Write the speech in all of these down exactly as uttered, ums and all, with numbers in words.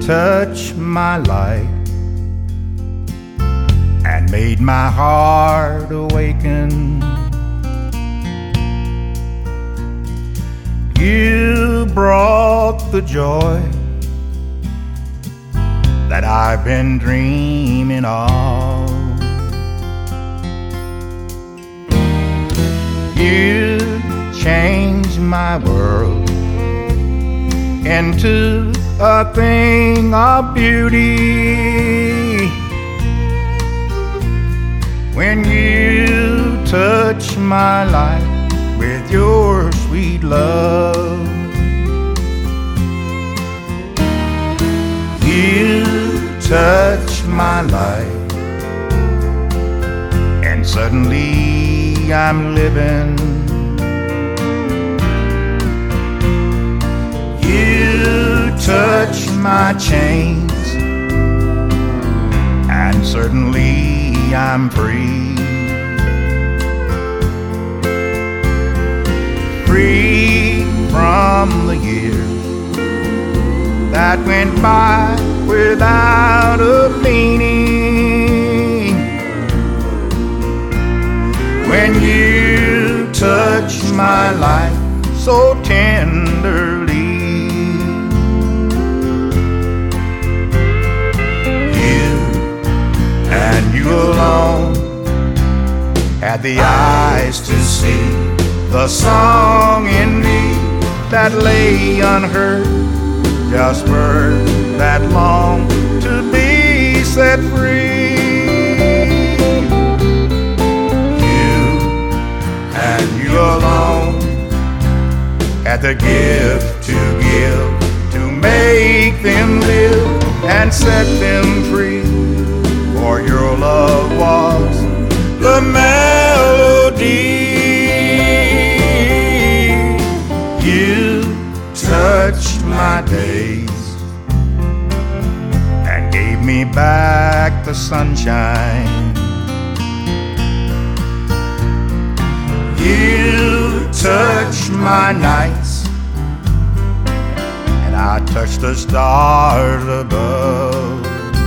touched my life and made my heart awaken. You brought the joy that I've been dreaming of. You changed my world into a thing of beauty. When you touch my life with your sweet love, you touch my life, and suddenly I'm living. You touch my chains, and certainly I'm free. Free from the years that went by without a meaning. When you touch my life so tenderly, and you alone had the eyes to see the song in me that lay unheard, just birds that long to be set free. You and you alone had the gift to give, to make them live and set them free. For your love was the melody. You touched my days and gave me back the sunshine. You touched my nights, and I touched the stars above.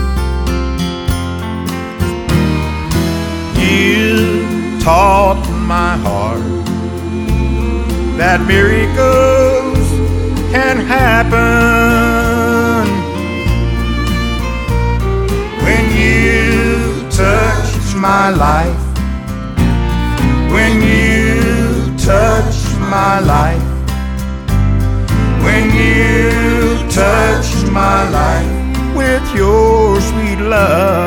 You taught my heart that miracles can happen. When you touched my life, when you touched my life, when you touched my life with your sweet love.